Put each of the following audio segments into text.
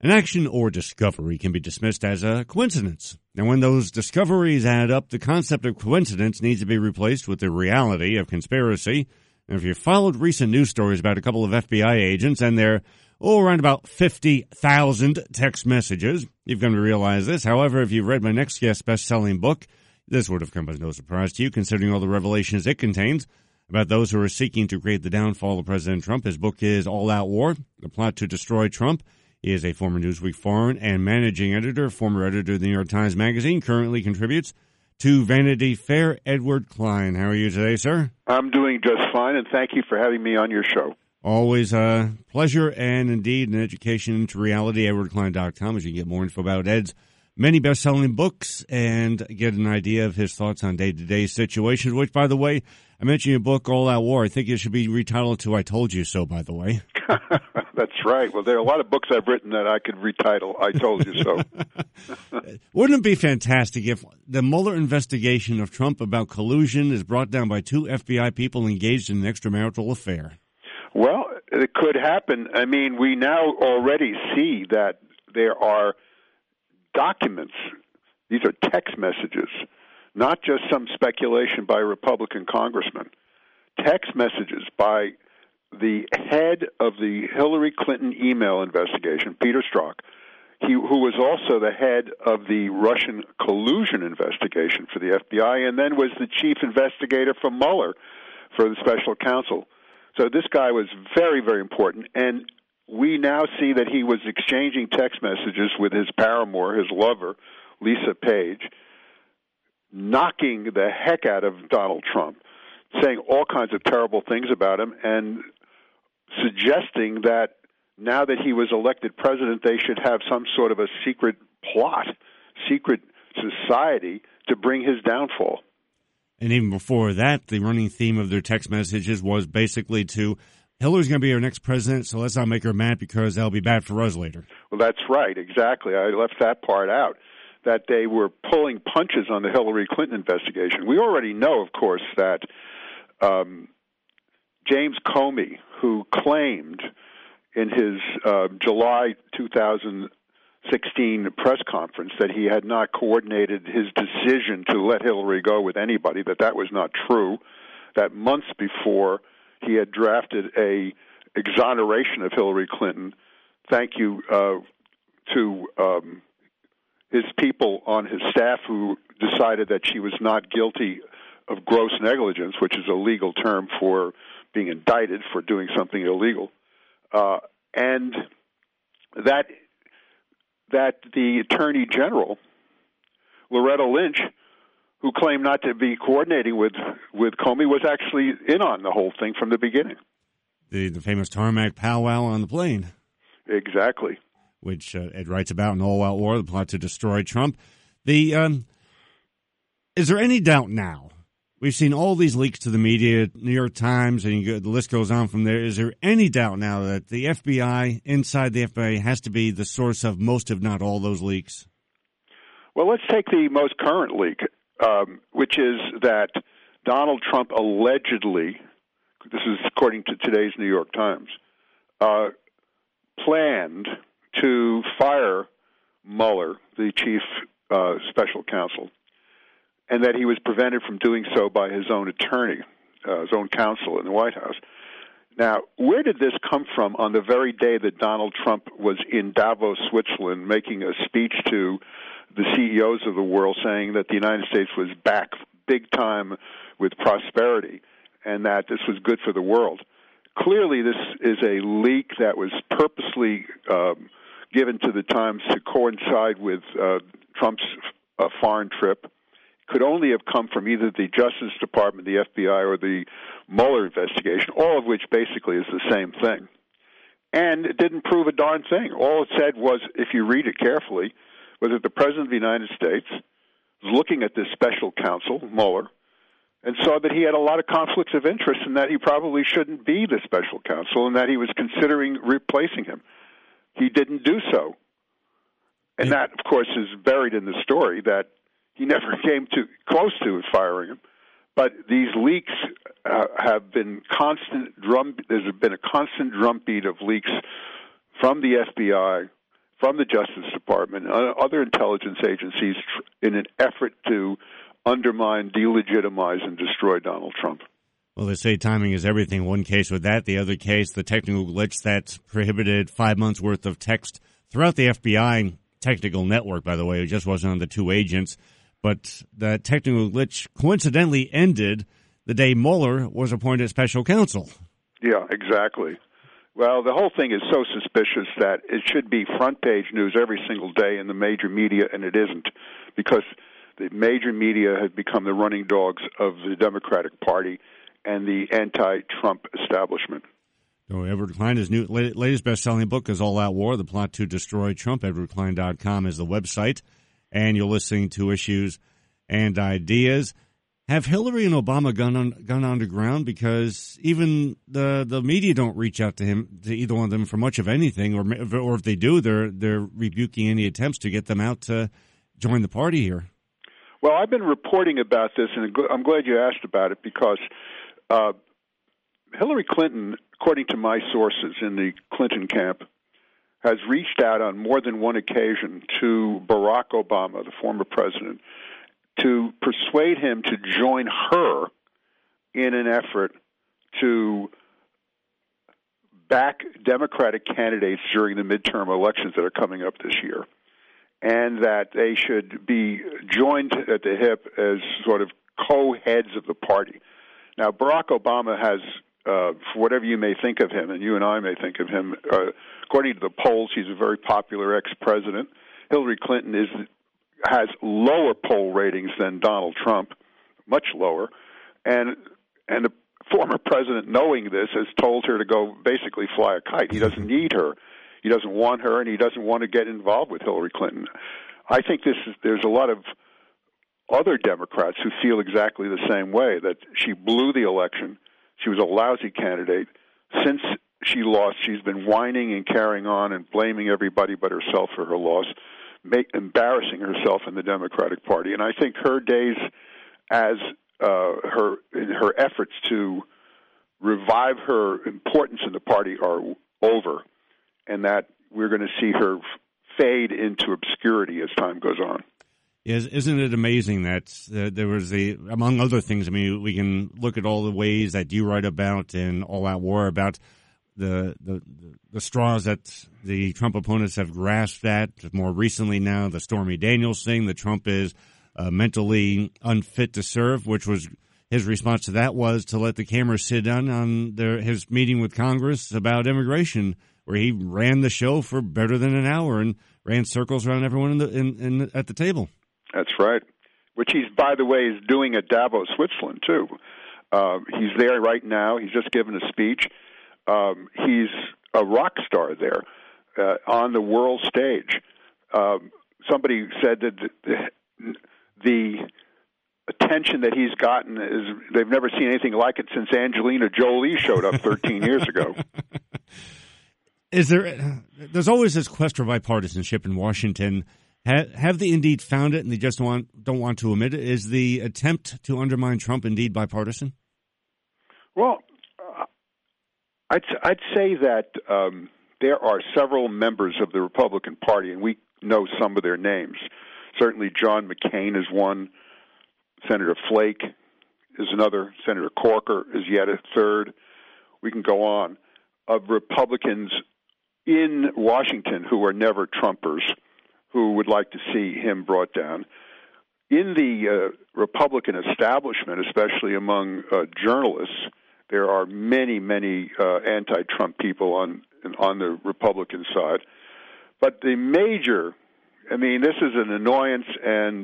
An action or discovery can be dismissed as a coincidence. And when those discoveries add up, the concept of coincidence needs to be replaced with the reality of conspiracy. And if you followed recent news stories about a couple of FBI agents and their, around about 50,000 text messages, you've come to realize this. However, if you've read my next guest's best-selling book, this would have come as no surprise to you, considering all the revelations it contains about those who are seeking to create the downfall of President Trump. His book is All Out War, The Plot to Destroy Trump. He is a former Newsweek foreign and managing editor, former editor of the New York Times Magazine, currently contributes to Vanity Fair. Edward Klein, how are you today, sir? I'm doing just fine, and thank you for having me on your show. Always a pleasure and indeed an education into reality. EdwardKlein.com, as you can get more info about Ed's many best-selling books and get an idea of his thoughts on day-to-day situations, which, by the way, I mentioned your book, All Out War. I think it should be retitled to I Told You So, by the way. That's right. Well, there are a lot of books I've written that I could retitle I Told You So. Wouldn't it be fantastic if the Mueller investigation of Trump about collusion is brought down by two FBI people engaged in an extramarital affair? Well, it could happen. I mean, we now already see that there are documents. These are text messages, not just some speculation by a Republican congressman. Text messages by the head of the Hillary Clinton email investigation, Peter Strzok, who was also the head of the Russian collusion investigation for the FBI, and then was the chief investigator for Mueller for the special counsel. So this guy was very, very important, and we now see that he was exchanging text messages with his paramour, his lover, Lisa Page, knocking the heck out of Donald Trump, saying all kinds of terrible things about him, and suggesting that now that he was elected president, they should have some sort of a secret plot, secret society to bring his downfall. And even before that, the running theme of their text messages was basically to, Hillary's going to be our next president, so let's not make her mad because that'll be bad for us later. Well, that's right, exactly. I left that part out, that they were pulling punches on the Hillary Clinton investigation. We already know, of course, that James Comey, who claimed in his July 2016 press conference that he had not coordinated his decision to let Hillary go with anybody, that was not true, that months before he had drafted a exoneration of Hillary Clinton, thank you to his people on his staff who decided that she was not guilty of gross negligence, which is a legal term for being indicted for doing something illegal, and that the Attorney General, Loretta Lynch, who claimed not to be coordinating with Comey, was actually in on the whole thing from the beginning. The famous tarmac powwow on the plane. Exactly. Which Ed writes about in All Out War, The Plot to Destroy Trump. Is there any doubt now? We've seen all these leaks to the media, New York Times, and the list goes on from there. Is there any doubt now that the FBI, inside the FBI, has to be the source of most, if not all, those leaks? Well, let's take the most current leak, which is that Donald Trump allegedly, this is according to today's New York Times, planned to fire Mueller, the chief special counsel, and that he was prevented from doing so by his own attorney, his own counsel in the White House. Now, where did this come from on the very day that Donald Trump was in Davos, Switzerland, making a speech to the CEOs of the world saying that the United States was back big time with prosperity and that this was good for the world? Clearly, this is a leak that was purposely given to the Times to coincide with Trump's foreign trip. Could only have come from either the Justice Department, the FBI, or the Mueller investigation, all of which basically is the same thing. And it didn't prove a darn thing. All it said was, if you read it carefully, was that the President of the United States was looking at this special counsel, Mueller, and saw that he had a lot of conflicts of interest and that he probably shouldn't be the special counsel and that he was considering replacing him. He didn't do so. And that, of course, is buried in the story that he never came close to firing him. But these leaks have been constant. There's been a constant drumbeat of leaks from the FBI, from the Justice Department and other intelligence agencies in an effort to undermine, delegitimize, and destroy Donald Trump. Well, they say timing is everything. One case with that. The other case, the technical glitch that prohibited 5 months' worth of text throughout the FBI technical network, by the way. It just wasn't on the two agents. But the technical glitch coincidentally ended the day Mueller was appointed special counsel. Yeah, exactly. Well, the whole thing is so suspicious that it should be front-page news every single day in the major media, and it isn't, because the major media have become the running dogs of the Democratic Party and the anti-Trump establishment. So Edward Klein, his latest best-selling book is All Out War, The Plot to Destroy Trump. EdwardKlein.com is the website, and you're listening to Issues and Ideas. Have Hillary and Obama gone underground? Because even the media don't reach out to either one of them for much of anything, or if they do, they're rebuking any attempts to get them out to join the party here. Well, I've been reporting about this, and I'm glad you asked about it, because Hillary Clinton, according to my sources in the Clinton camp, has reached out on more than one occasion to Barack Obama, the former president, to persuade him to join her in an effort to back Democratic candidates during the midterm elections that are coming up this year, and that they should be joined at the hip as sort of co-heads of the party. Now, Barack Obama has, for whatever you may think of him, and you and I may think of him, according to the polls, he's a very popular ex-president. Hillary Clinton has lower poll ratings than Donald Trump, much lower, and the former president, knowing this, has told her to go basically fly a kite. He doesn't need her. He doesn't want her, and he doesn't want to get involved with Hillary Clinton. I think there's a lot of other Democrats who feel exactly the same way, that she blew the election. She was a lousy candidate. Since she lost, she's been whining and carrying on and blaming everybody but herself for her loss, embarrassing herself in the Democratic Party. And I think her days as her efforts to revive her importance in the party are over, and that we're going to see her fade into obscurity as time goes on. Yes, isn't it amazing that there was among other things, I mean, we can look at all the ways that you write about in All Out War about the straws that the Trump opponents have grasped at. More recently now, the Stormy Daniels thing, that Trump is mentally unfit to serve, which was his response to that was to let the cameras sit down on his meeting with Congress about immigration, where he ran the show for better than an hour and ran circles around everyone at the table. That's right, which he's, by the way, is doing at Davos, Switzerland, too. He's there right now. He's just given a speech. He's a rock star there on the world stage. Somebody said that the attention that he's gotten they've never seen anything like it since Angelina Jolie showed up 13 years ago. There's always this quest for bipartisanship in Washington. Have they indeed found it, and they just don't want to admit it? Is the attempt to undermine Trump indeed bipartisan? Well, I'd say that there are several members of the Republican Party, and we know some of their names. Certainly John McCain is one. Senator Flake is another. Senator Corker is yet a third. We can go on. Of Republicans in Washington who are never Trumpers, who would like to see him brought down. In the Republican establishment, especially among journalists, there are many, many anti-Trump people on the Republican side. But the major, this is an annoyance and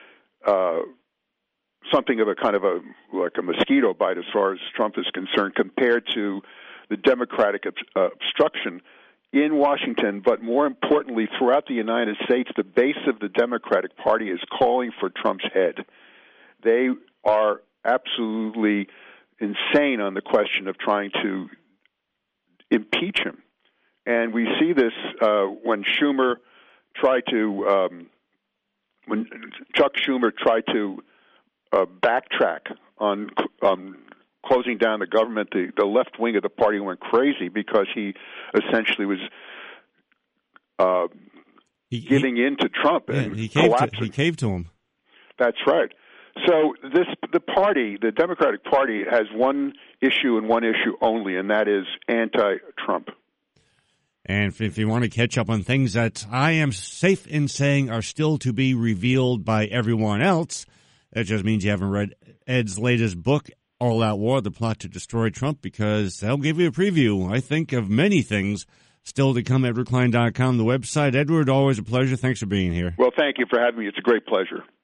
something of a kind of like a mosquito bite as far as Trump is concerned, compared to the Democratic obstruction in Washington, but more importantly, throughout the United States, the base of the Democratic Party is calling for Trump's head. They are absolutely insane on the question of trying to impeach him. And we see this when Chuck Schumer tried to backtrack on closing down the government. The left wing of the party went crazy because he essentially was giving in to Trump and collapsing. He caved to him. That's right. So the Democratic Party has one issue and one issue only, and that is anti-Trump. And if you want to catch up on things that I am safe in saying are still to be revealed by everyone else, that just means you haven't read Ed's latest book, All Out War, The Plot to Destroy Trump, because they'll give you a preview, I think, of many things still to come. EdwardKlein.com, the website. Edward, always a pleasure. Thanks for being here. Well, thank you for having me. It's a great pleasure.